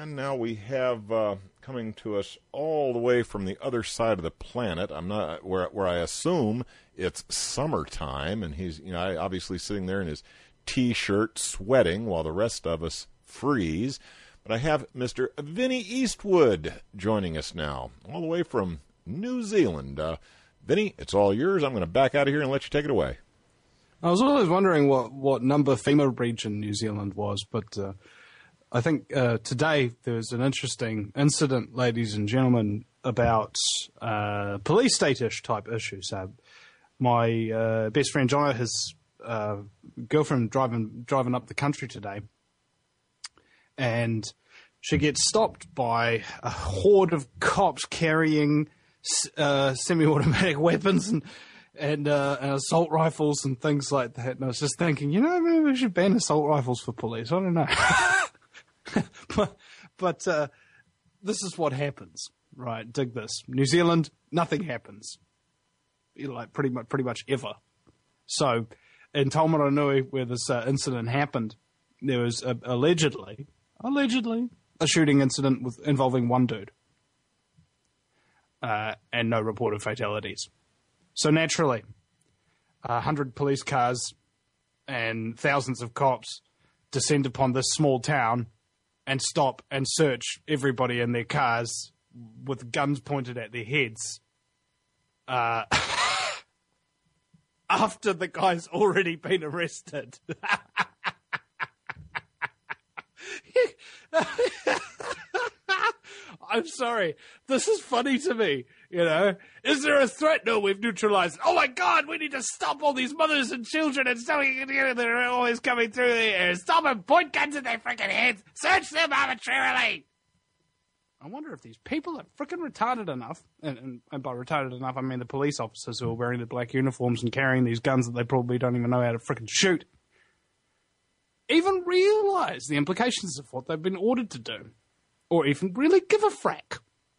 And now we have coming to us all the way from the other side of the planet. I'm not where I assume it's summertime, and he's obviously sitting there in his T-shirt, sweating while the rest of us freeze. But I have Mr. Vinny Eastwood joining us now, all the way from New Zealand. Vinny, it's all yours. I'm going to back out of here and let you take it away. I was always wondering what number FEMA region New Zealand was, but I think today there was an interesting incident, ladies and gentlemen, about police state-ish type issues. My best friend Jono, his girlfriend driving up the country today, and she gets stopped by a horde of cops carrying semi-automatic weapons and assault rifles and things like that. And I was just thinking, maybe we should ban assault rifles for police. I don't know. but this is what happens, right? Dig this. New Zealand, nothing happens. Like pretty much ever. So in Taumaranui, where this incident happened, there was allegedly a shooting incident involving one dude. And no reported fatalities. So naturally, 100 police cars and thousands of cops descend upon this small town and stop and search everybody in their cars with guns pointed at their heads. After the guy's already been arrested. I'm sorry. This is funny to me, Is there a threat? No, we've neutralized it. Oh, my God, we need to stop all these mothers and children and stuff. They're always coming through the air. Stop and point guns at their freaking heads. Search them arbitrarily. I wonder if these people are freaking retarded enough, and by retarded enough, I mean the police officers who are wearing the black uniforms and carrying these guns that they probably don't even know how to freaking shoot, even realize the implications of what they've been ordered to do. Or even really give a frack.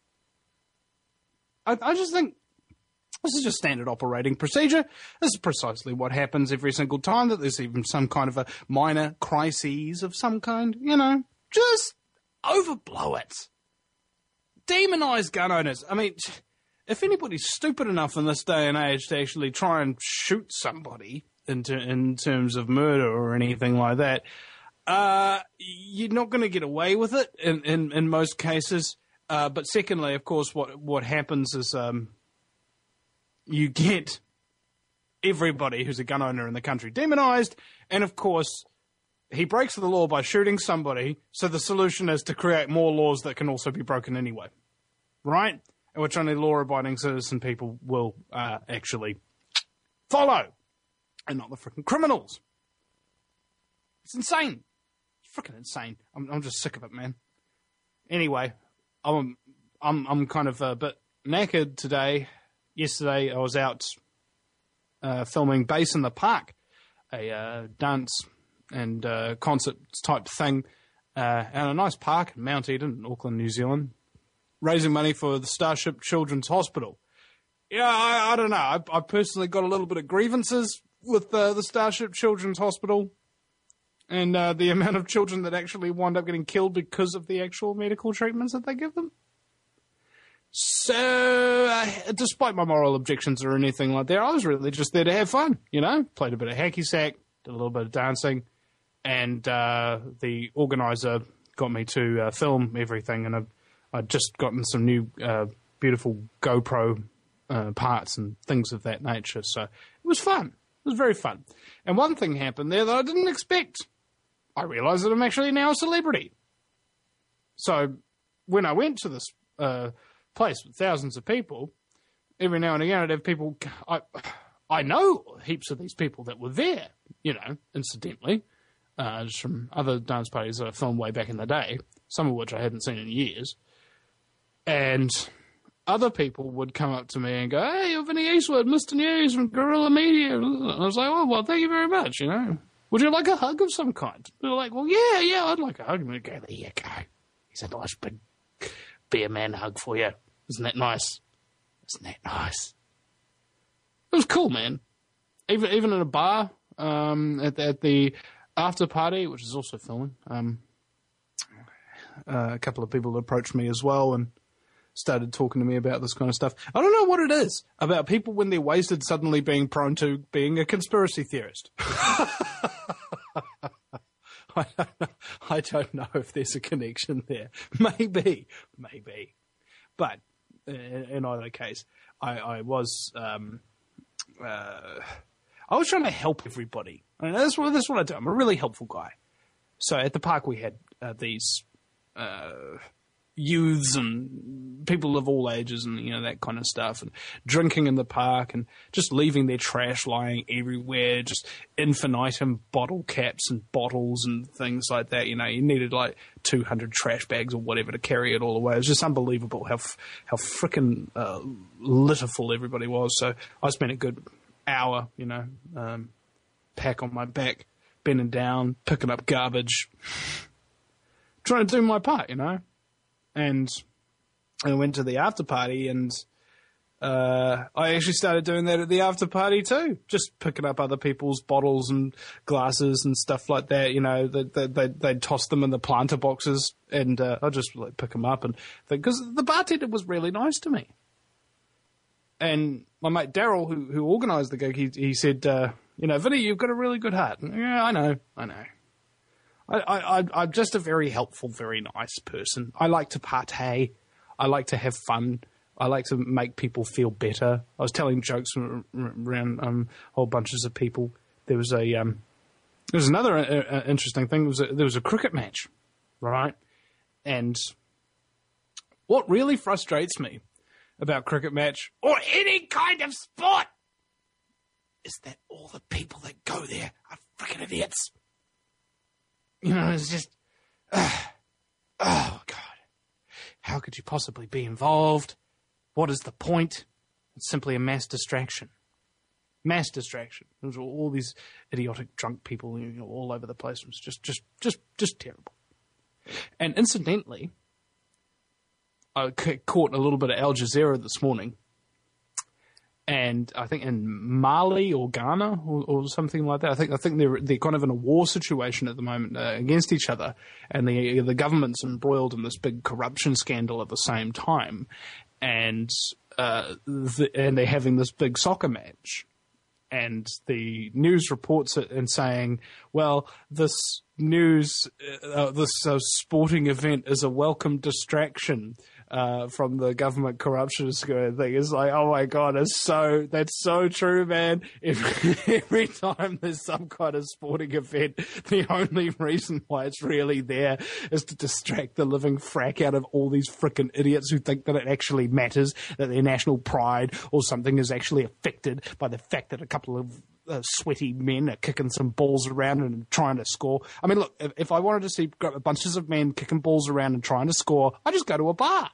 I just think this is just standard operating procedure. This is precisely what happens every single time that there's even some kind of a minor crises of some kind. Just overblow it. Demonize gun owners. I mean, if anybody's stupid enough in this day and age to actually try and shoot somebody in terms of murder or anything like that, you're not going to get away with it in most cases. But secondly, of course, what happens is you get everybody who's a gun owner in the country demonized. And of course, he breaks the law by shooting somebody. So the solution is to create more laws that can also be broken anyway. Right? Which only law-abiding citizen people will actually follow. And not the freaking criminals. It's insane. Freaking insane. I'm just sick of it, man. Anyway, I'm kind of a bit knackered today. Yesterday I was out filming Bass in the Park, a dance and concert type thing at a nice park in Mount Eden in Auckland, New Zealand, raising money for the Starship Children's Hospital. Yeah, I don't know. I personally got a little bit of grievances with the Starship Children's Hospital. And the amount of children that actually wind up getting killed because of the actual medical treatments that they give them. So, despite my moral objections or anything like that, I was really just there to have fun, Played a bit of hacky sack, did a little bit of dancing, and the organizer got me to film everything, and I'd just gotten some new beautiful GoPro parts and things of that nature, so it was fun. It was very fun. And one thing happened there that I didn't expect. I realised that I'm actually now a celebrity. So when I went to this place with thousands of people, every now and again I'd have people... I know heaps of these people that were there, incidentally, just from other dance parties that I filmed way back in the day, some of which I hadn't seen in years. And other people would come up to me and go, "Hey, you're Vinny Eastwood, Mr. News from Guerrilla Media." And I was like, "Oh, well, thank you very much, Would you like a hug of some kind?" They're like, "Well, yeah, I'd like a hug." And I go, "There you go. He's a nice big beer man hug for you. Isn't that nice? Isn't that nice?" It was cool, man. Even at a bar, at the after party, which is also filming, a couple of people approached me as well and started talking to me about this kind of stuff. I don't know what it is about people when they're wasted suddenly being prone to being a conspiracy theorist. I don't know if there's a connection there. Maybe. But in either case, I was trying to help everybody. I mean, that's what I do. I'm a really helpful guy. So at the park we had these youths and people of all ages and, that kind of stuff, and drinking in the park and just leaving their trash lying everywhere, just infinitum bottle caps and bottles and things like that. You needed like 200 trash bags or whatever to carry it all away. It was just unbelievable how frickin' litterful everybody was. So I spent a good hour, pack on my back, bending down, picking up garbage, trying to do my part, And I went to the after party, and I actually started doing that at the after party too, just picking up other people's bottles and glasses and stuff like that. They'd toss them in the planter boxes, and I'd just pick them up and because the bartender was really nice to me. And my mate Daryl, who organised the gig, he said, Vinny, you've got a really good heart. And, yeah, I know. I'm just a very helpful, very nice person. I like to partay. I like to have fun. I like to make people feel better. I was telling jokes around whole bunches of people. There was another interesting thing. There was a cricket match, right? And what really frustrates me about cricket match or any kind of sport is that all the people that go there are freaking idiots. It's just, oh, God. How could you possibly be involved? What is the point? It's simply a mass distraction. Mass distraction. There's all these idiotic drunk people all over the place. It was just terrible. And incidentally, I caught a little bit of Al Jazeera this morning. And I think in Mali or Ghana or something like that, I think they're kind of in a war situation at the moment against each other, and the government's embroiled in this big corruption scandal at the same time, and they're having this big soccer match, and the news reports it and saying, well, this sporting event is a welcome distraction from the government corruption thing. It's like, oh my God, that's so true, man. Every time there's some kind of sporting event, the only reason why it's really there is to distract the living frack out of all these frickin' idiots who think that it actually matters, that their national pride or something is actually affected by the fact that a couple of sweaty men are kicking some balls around and trying to score. I mean, look, if I wanted to see bunches of men kicking balls around and trying to score, I just go to a bar.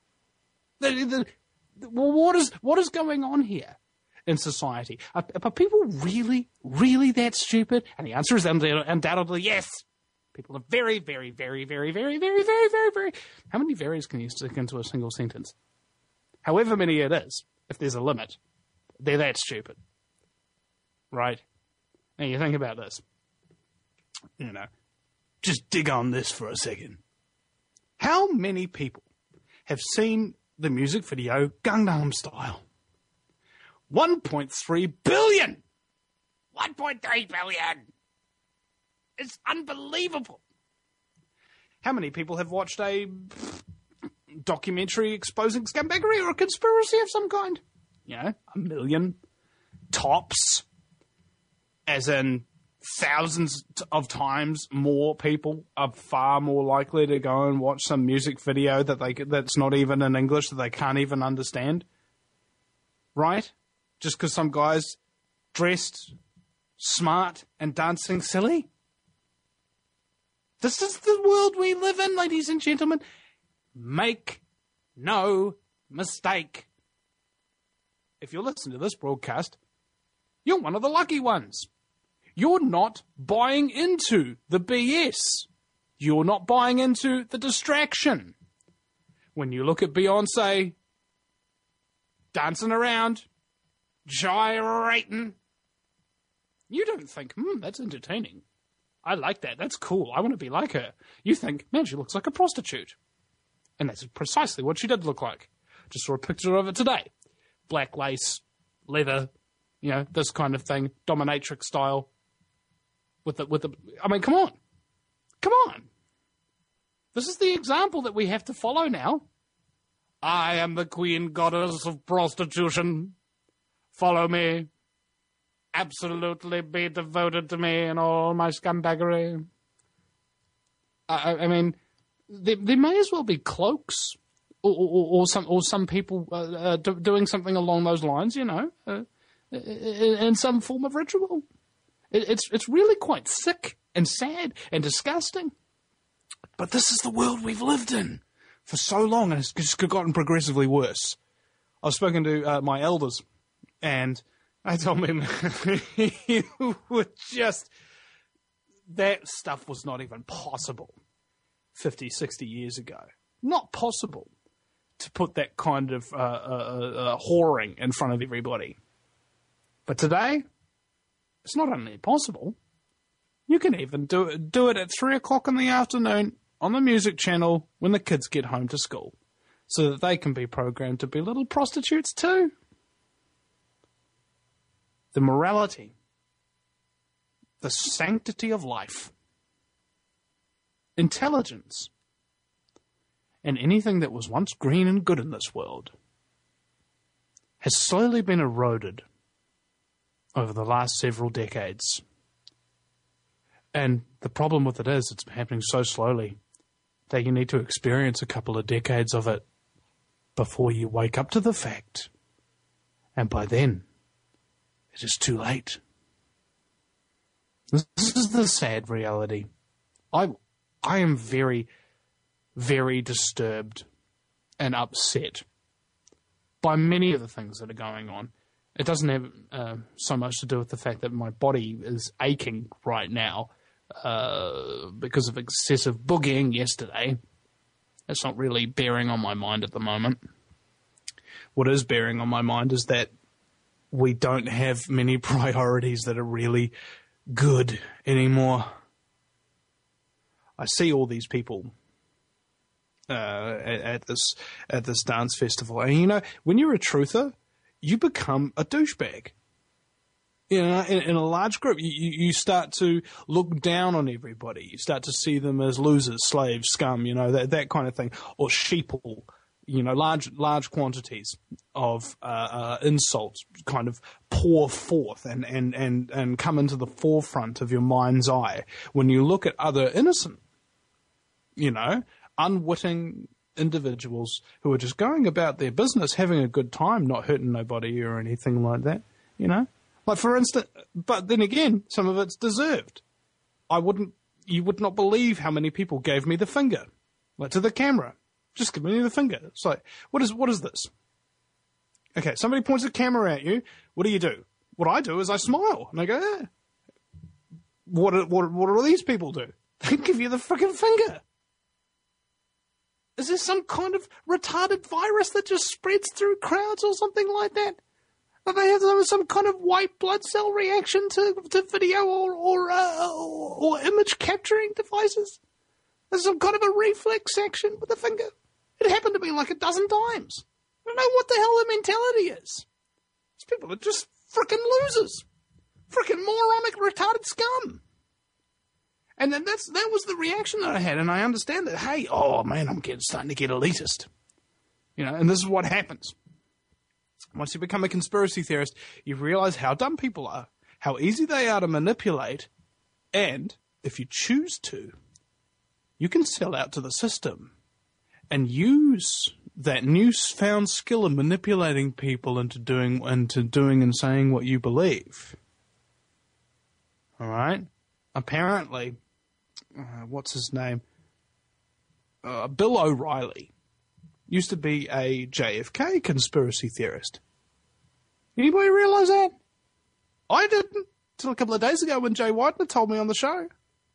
Well, what is going on here in society? Are people really, really that stupid? And the answer is undoubtedly yes. People are very, very, very, very, very, very, very, very, very. How many varies can you stick into a single sentence? However many it is, if there's a limit, they're that stupid. Right? Now you think about this. Just dig on this for a second. How many people have seen the music video Gangnam Style? 1.3 billion! 1.3 billion! It's unbelievable. How many people have watched a documentary exposing scumbaggery or a conspiracy of some kind? 1 million tops. As in thousands of times more people are far more likely to go and watch some music video that's not even in English, that they can't even understand. Right? Just because some guy's dressed smart and dancing silly? This is the world we live in, ladies and gentlemen. Make no mistake. If you're listening to this broadcast, you're one of the lucky ones. You're not buying into the BS. You're not buying into the distraction. When you look at Beyonce dancing around, gyrating, you don't think, that's entertaining. I like that. That's cool. I want to be like her. You think, man, she looks like a prostitute. And that's precisely what she did look like. Just saw a picture of it today. Black lace, leather, this kind of thing, dominatrix style. I mean, come on. Come on. This is the example that we have to follow now. I am the queen goddess of prostitution. Follow me. Absolutely be devoted to me and all my scumbaggery. I mean, there may as well be cloaks or some people doing something along those lines, in some form of ritual. It's really quite sick and sad and disgusting. But this is the world we've lived in for so long, and it's just gotten progressively worse. I've spoken to my elders, and I told them you were just... That stuff was not even possible 50, 60 years ago. Not possible to put that kind of whoring in front of everybody. But today, it's not only possible, you can even do it at 3 o'clock in the afternoon on the music channel when the kids get home to school, so that they can be programmed to be little prostitutes too. The morality, the sanctity of life, intelligence, and anything that was once green and good in this world has slowly been eroded over the last several decades. And the problem with it is it's happening so slowly that you need to experience a couple of decades of it before you wake up to the fact. And by then, it is too late. This is the sad reality. I am very, very disturbed and upset by many of the things that are going on. It doesn't have so much to do with the fact that my body is aching right now because of excessive boogieing yesterday. That's not really bearing on my mind at the moment. What is bearing on my mind is that we don't have many priorities that are really good anymore. I see all these people at this dance festival, and when you're a truther, you become a douchebag. In a large group, you start to look down on everybody. You start to see them as losers, slaves, scum, that kind of thing, or sheeple. Large quantities of insults kind of pour forth and come into the forefront of your mind's eye when you look at other innocent, unwitting individuals who are just going about their business, having a good time, not hurting nobody or anything like that, Like, for instance, but then again, some of it's deserved. You would not believe how many people gave me the finger, like to the camera. Just give me the finger. It's like, what is this? Okay, somebody points a camera at you. What do? What I do is I smile and I go, eh. What do these people do? They give you the freaking finger. Is there some kind of retarded virus that just spreads through crowds or something like that? That they have some kind of white blood cell reaction to video or image capturing devices? There's some kind of a reflex action with the finger. It happened to me like a dozen times. I don't know what the hell their mentality is. These people are just frickin' losers. Frickin' moronic, retarded scum. And then that was the reaction that I had, and I understand that, hey, oh man, I'm starting to get elitist. And this is what happens. Once you become a conspiracy theorist, you realize how dumb people are, how easy they are to manipulate, and if you choose to, you can sell out to the system and use that newfound skill of manipulating people into doing and saying what you believe. All right? Apparently, what's his name? Bill O'Reilly used to be a JFK conspiracy theorist. Anybody realize that? I didn't until a couple of days ago when Jay Widener told me on the show.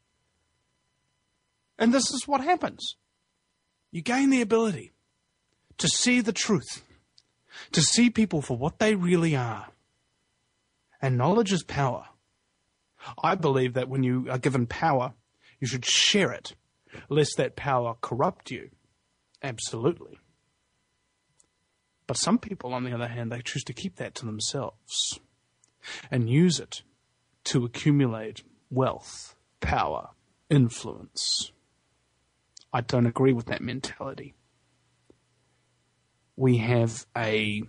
And this is what happens. You gain the ability to see the truth, to see people for what they really are. And knowledge is power. I believe that when you are given power, you should share it, lest that power corrupt you. Absolutely. But some people, on the other hand, they choose to keep that to themselves and use it to accumulate wealth, power, influence. I don't agree with that mentality. We have a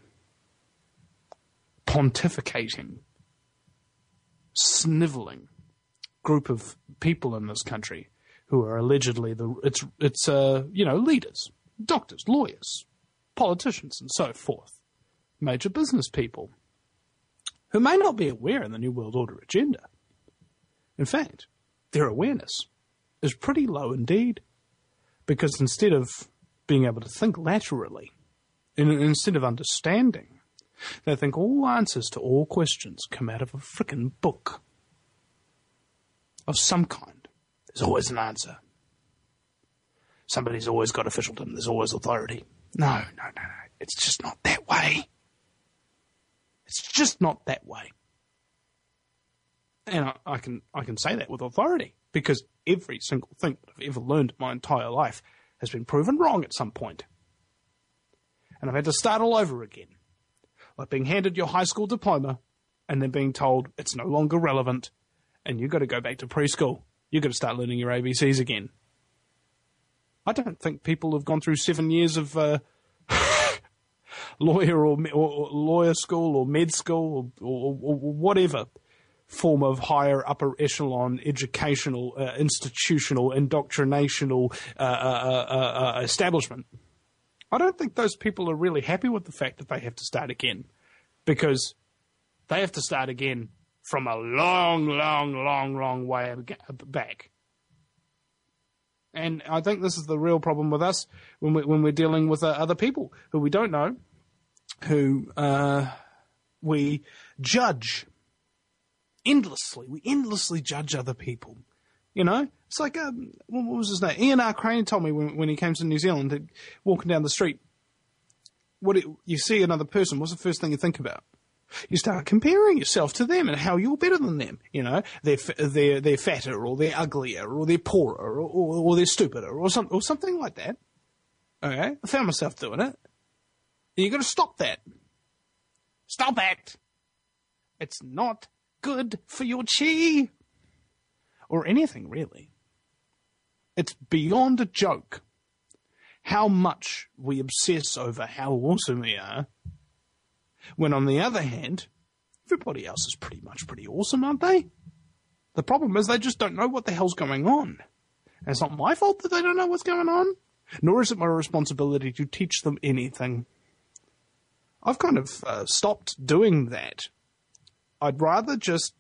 pontificating, snivelling group of people in this country who are allegedly leaders, doctors, lawyers, politicians, and so forth, major business people, who may not be aware of the New World Order agenda. In fact, their awareness is pretty low indeed, because instead of being able to think laterally, instead of understanding, they think all answers to all questions come out of a frickin' book of some kind. There's always an answer. Somebody's always got officialdom. There's always authority. No. It's just not that way. It's just not that way. And I can say that with authority, because every single thing that I've ever learned my entire life has been proven wrong at some point. And I've had to start all over again. Like being handed your high school diploma and then being told it's no longer relevant and you've got to go back to preschool. You've got to start learning your ABCs again. I don't think people have gone through 7 years of lawyer or lawyer school or med school or whatever form of higher upper echelon educational, institutional, indoctrinational establishment. I don't think those people are really happy with the fact that they have to start again, because they have to start again from a long way back. And I think this is the real problem with us when we're dealing with other people who we don't know, who we judge endlessly. We endlessly judge other people. You know, it's like, what was his name? Ian R. Crane told me when he came to New Zealand, walking down the street, you see another person, what's the first thing you think about? You start comparing yourself to them and how you're better than them. You know, they're fatter, or they're uglier, or they're poorer, or they're stupider, or something like that. Okay, I found myself doing it. And you got to stop that. Stop it. It's not good for your chi. Or anything, really. It's beyond a joke how much we obsess over how awesome we are, when on the other hand, everybody else is pretty awesome, aren't they? The problem is they just don't know what the hell's going on. And it's not my fault that they don't know what's going on, nor is it my responsibility to teach them anything. I've kind of stopped doing that. I'd rather just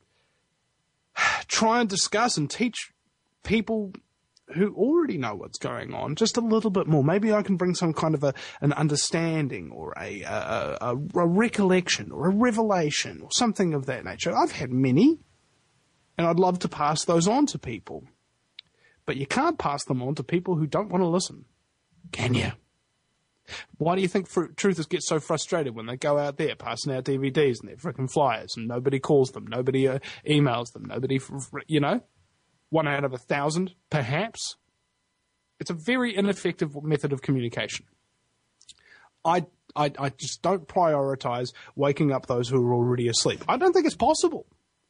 try and discuss and teach people who already know what's going on just a little bit more. Maybe I can bring some kind of an understanding or a recollection or a revelation or something of that nature. I've had many, and I'd love to pass those on to people. But you can't pass them on to people who don't want to listen, can you? Why do you think truthers get so frustrated when they go out there passing out DVDs and their frickin' flyers and nobody calls them, nobody emails them, nobody, 1 out of 1,000, perhaps? It's a very ineffective method of communication. I just don't prioritize waking up those who are already asleep. I don't think it's possible.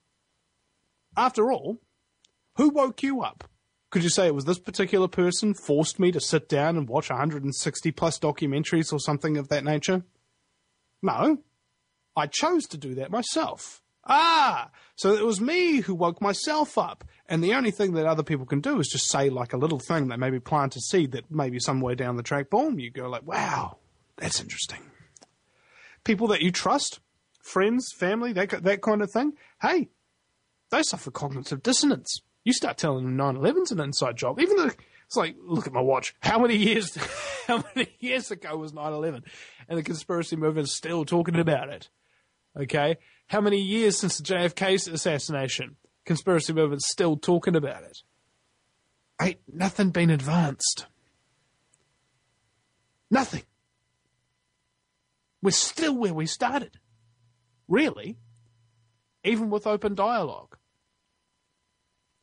After all, who woke you up? Could you say it was this particular person forced me to sit down and watch 160 plus documentaries or something of that nature? No. I chose to do that myself. So it was me who woke myself up. And the only thing that other people can do is just say like a little thing that maybe plant a seed that maybe somewhere down the track, boom, you go like, wow, that's interesting. People that you trust, friends, family, that kind of thing, hey, they suffer cognitive dissonance. You start telling them 9/11's an inside job, even though it's like, look at my watch. How many years ago was 9/11? And the conspiracy movement's still talking about it. Okay? How many years since the JFK assassination? Conspiracy movement's still talking about it. Ain't nothing been advanced. Nothing. We're still where we started. Really. Even with open dialogue.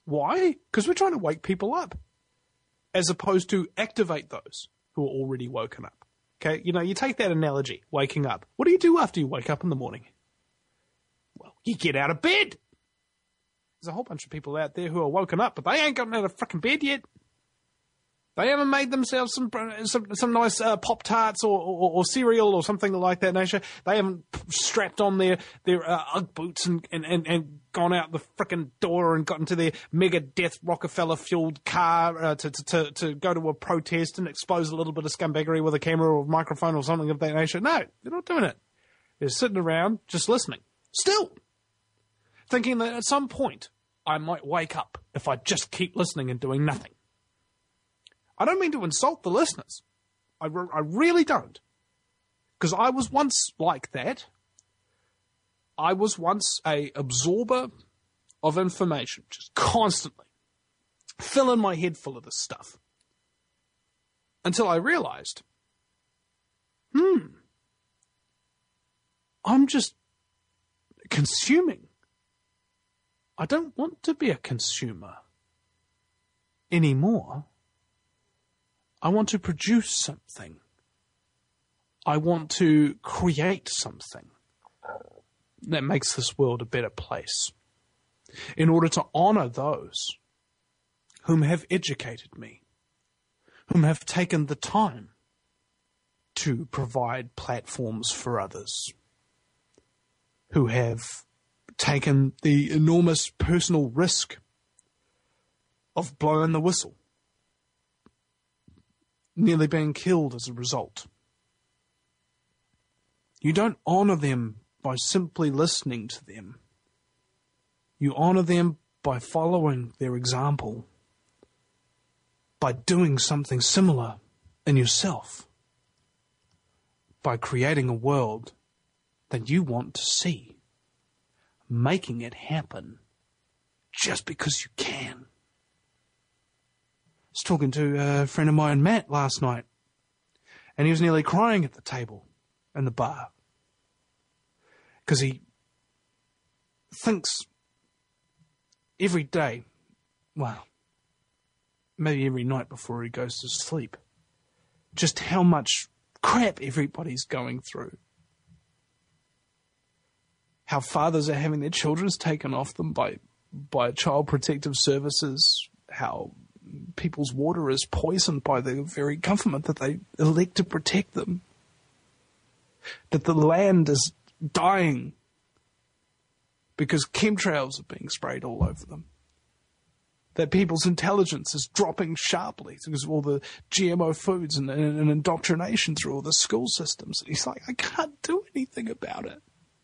Why? Because we're trying to wake people up, as opposed to activate those who are already woken up. Okay, you take that analogy, waking up. What do you do after you wake up in the morning? Well, you get out of bed. There's a whole bunch of people out there who are woken up, but they ain't gotten out of frickin' bed yet. They haven't made themselves some nice Pop-Tarts or cereal or something like that nature. They haven't strapped on their Ugg boots and gone out the frickin' door and got into their Megadeth Rockefeller-fueled car to go to a protest and expose a little bit of scumbaggery with a camera or microphone or something of that nature. No, they're not doing it. They're sitting around just listening. Still. Thinking that at some point I might wake up if I just keep listening and doing nothing. I don't mean to insult the listeners. I really don't. Because I was once like that. I was once a absorber of information, just constantly filling my head full of this stuff. Until I realized, I'm just consuming. I don't want to be a consumer anymore. I want to produce something. I want to create something that makes this world a better place. In order to honor those whom have educated me, whom have taken the time to provide platforms for others, who have taken the enormous personal risk of blowing the whistle, nearly being killed as a result. You don't honor them by simply listening to them. You honor them by following their example, by doing something similar in yourself, by creating a world that you want to see, making it happen just because you can. I was talking to a friend of mine, Matt, last night, and he was nearly crying at the table in the bar because he thinks every day, well, maybe every night before he goes to sleep, just how much crap everybody's going through. How fathers are having their children taken off them by child protective services, how people's water is poisoned by the very government that they elect to protect them, that the land is dying because chemtrails are being sprayed all over them, that people's intelligence is dropping sharply because of all the GMO foods and indoctrination through all the school systems. And he's like, I can't do anything about it.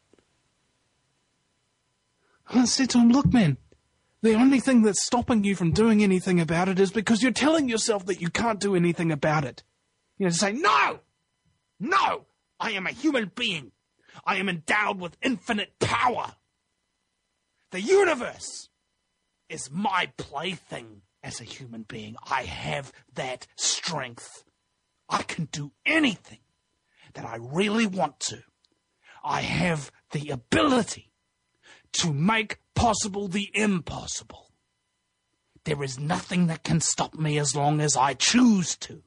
And I said to him, look, man, the only thing that's stopping you from doing anything about it is because you're telling yourself that you can't do anything about it. You know, to say, no, I am a human being. I am endowed with infinite power. The universe is my plaything as a human being. I have that strength. I can do anything that I really want to. I have the ability to make possible the impossible. There is nothing that can stop me as long as I choose to.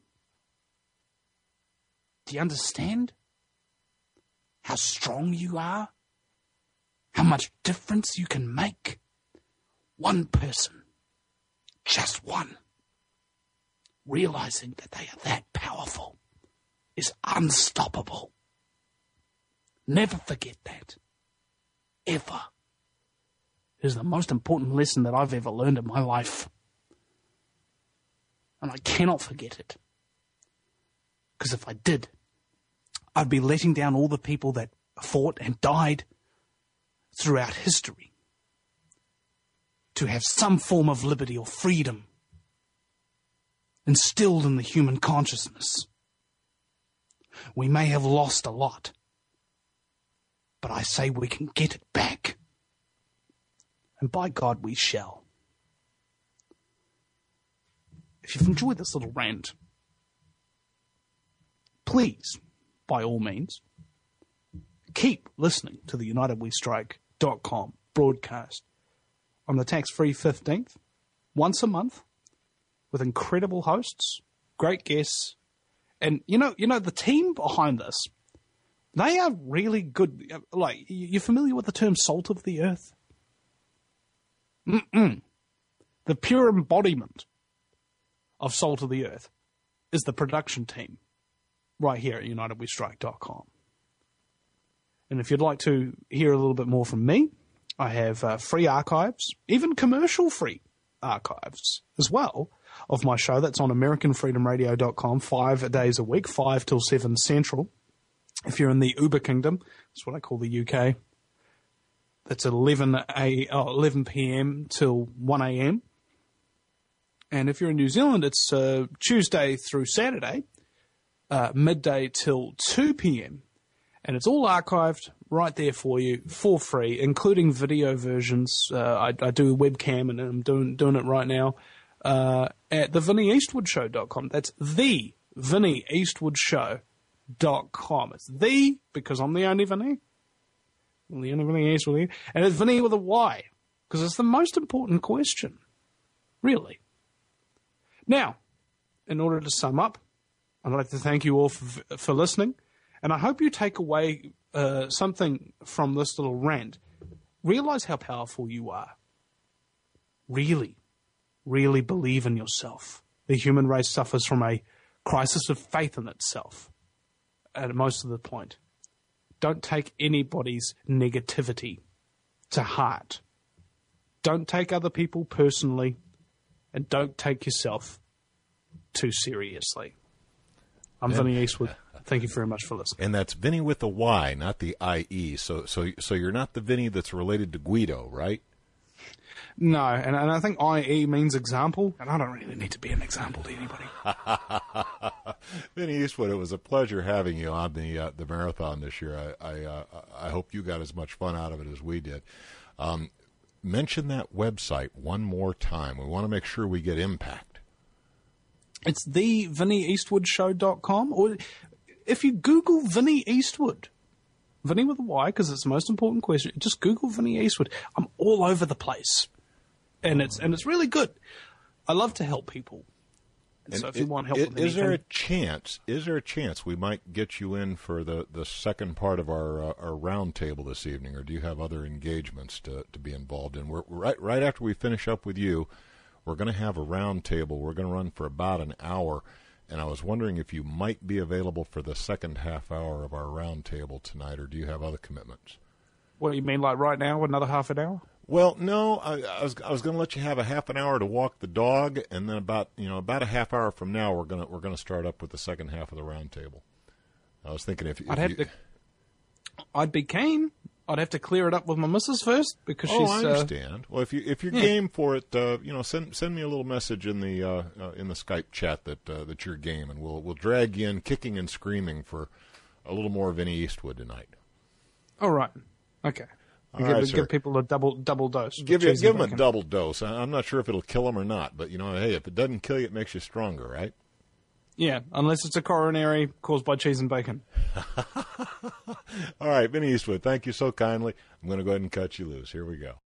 Do you understand how strong you are? How much difference you can make? One person, just one, realizing that they are that powerful is unstoppable. Never forget that. Ever. It is the most important lesson that I've ever learned in my life. And I cannot forget it. Because if I did, I'd be letting down all the people that fought and died throughout history to have some form of liberty or freedom instilled in the human consciousness. We may have lost a lot, but I say we can get it back. And by God, we shall. If you've enjoyed this little rant, please, by all means, keep listening to the UnitedWeStrike.com broadcast on the tax-free 15th once a month with incredible hosts, great guests, and you know the team behind this. They are really good. Like, you're familiar with the term "salt of the earth"? The pure embodiment of salt of the earth is the production team right here at UnitedWeStrike.com. And if you'd like to hear a little bit more from me, I have free archives, even commercial-free archives as well, of my show. That's on AmericanFreedomRadio.com 5 days a week, 5 till 7 Central. If you're in the Uber Kingdom, that's what I call the UK, that's 11 p.m. till 1 a.m. And if you're in New Zealand, it's Tuesday through Saturday, midday till 2 p.m. And it's all archived right there for you for free, including video versions. I do a webcam, and I'm doing it right now at the VinnyEastwoodShow.com. That's the VinnyEastwoodShow.com. It's the, because I'm the only Vinny. I'm the only Vinny Eastwood. And it's Vinny with a Y, because it's the most important question, really. Now, in order to sum up, I'd like to thank you all for listening. And I hope you take away something from this little rant. Realize how powerful you are. Really, really believe in yourself. The human race suffers from a crisis of faith in itself at most of the point. Don't take anybody's negativity to heart. Don't take other people personally, and don't take yourself too seriously. I'm Vinny Eastwood. Thank you very much for listening. And that's Vinny with a Y, not the I-E. So you're not the Vinny that's related to Guido, right? No, and I think I-E means example, and I don't really need to be an example to anybody. Vinny Eastwood, it was a pleasure having you on the marathon this year. I hope you got as much fun out of it as we did. Mention that website one more time. We want to make sure we get impact. It's the VinnyEastwoodShow.com, or if you Google Vinny Eastwood, Vinny with a Y, because it's the most important question, just Google Vinny Eastwood. I'm all over the place, and it's really good. I love to help people. And so if you want help with anything, is there a chance we might get you in for the second part of our round table this evening, or do you have other engagements to be involved in? We're right after we finish up with you, we're going to have a round table. We're going to run for about an hour, and I was wondering if you might be available for the second half hour of our round table tonight, or do you have other commitments? What do you mean, like right now, another half an hour? Well, no, I was going to let you have a half an hour to walk the dog, and then about a half hour from now, we're going to start up with the second half of the round table. I was thinking I'd be keen. I'd have to clear it up with my missus first, because she's. I understand. Well, if you're game for it, send me a little message in the Skype chat that you're game, and we'll drag you in kicking and screaming for a little more Vinny Eastwood tonight. All right. Okay. Give people a double dose. Give them a double dose. I'm not sure if it'll kill them or not, but hey, if it doesn't kill you, it makes you stronger, right? Yeah, unless it's a coronary caused by cheese and bacon. All right, Vinny Eastwood, thank you so kindly. I'm going to go ahead and cut you loose. Here we go.